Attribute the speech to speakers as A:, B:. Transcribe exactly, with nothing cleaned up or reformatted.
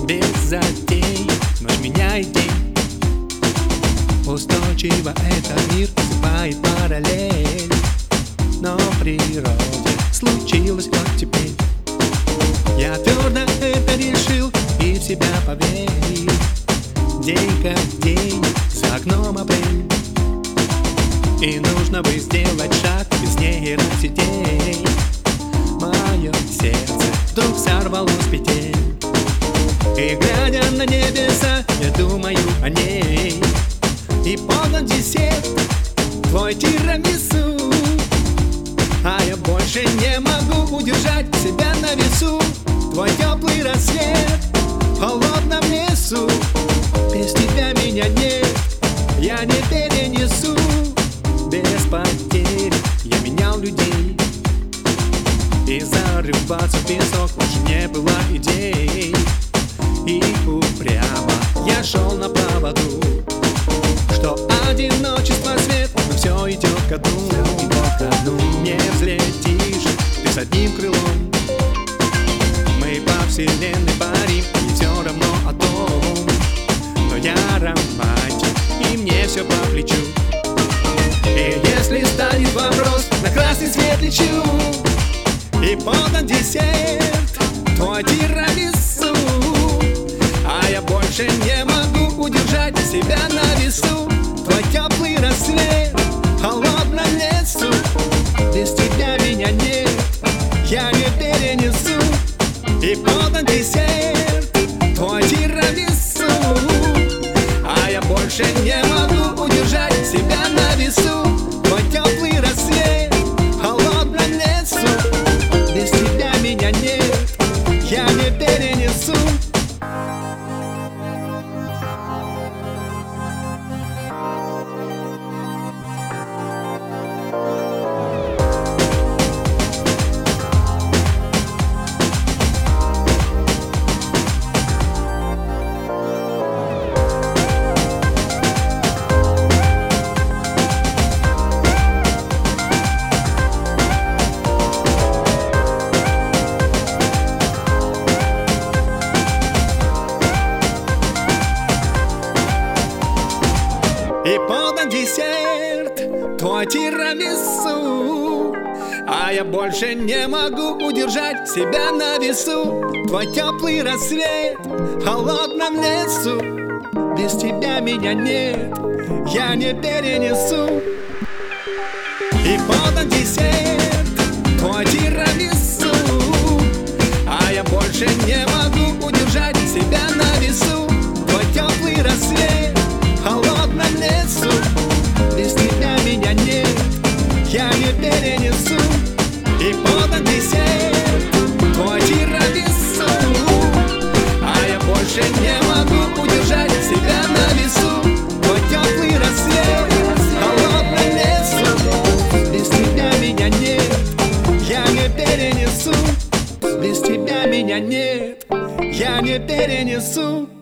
A: без затей, ночь меняет день. Устойчиво этот мир называет параллель, но в природе случилось вот теперь. Я твердо это решил и в себя поверил. День как день, за окном апрель, и нужно бы сделать шаг без нейросетей. Мое сердце вдруг сорвалось с петель, и глядя на небеса, я думаю о ней. И подан десерт, твой тирамису, а я больше не могу удержать себя на весу. Твой теплый рассвет в холодном лесу, без тебя меня нет, я не перенесу. Без потерь я менял людей, и зарываться в песок лучше не было идей. И упрямо я шел на поводу, что одиночество свет, но все идет ко дну. Не взлетишь ты с одним крылом, мы по вселенной парим, и все равно о том. Но я романтик, и мне все по плечу. И если станет вопрос, на красный свет лечу, и подан десерт, твой тирамису, а я больше не могу удержать себя на весу. Твой теплый рассвет в холодном лесу, без тебя меня нет, я не перенесу. И подан десерт, твой тирамису, а я больше не могу удержать себя на весу. Твой теплый рассвет в холодном лесу, без тебя меня нет, я не перенесу. И подан десерт, твой тирамису, а я больше не могу удержать себя на весу. Твой теплый рассвет в холодном лесу, без тебя меня нет, я не перенесу. И подан десерт, твой тирамису, а я больше не могу удержать себя на весу. Твой теплый рассвет в холодном лесу, без тебя меня нет, я не перенесу. И подан десерт, твой тирамису, а я больше не могу удержать себя на весу. Твой теплый рассвет в холодном лесу, без тебя меня нет, я не перенесу. Без тебя меня нет, я не перенесу.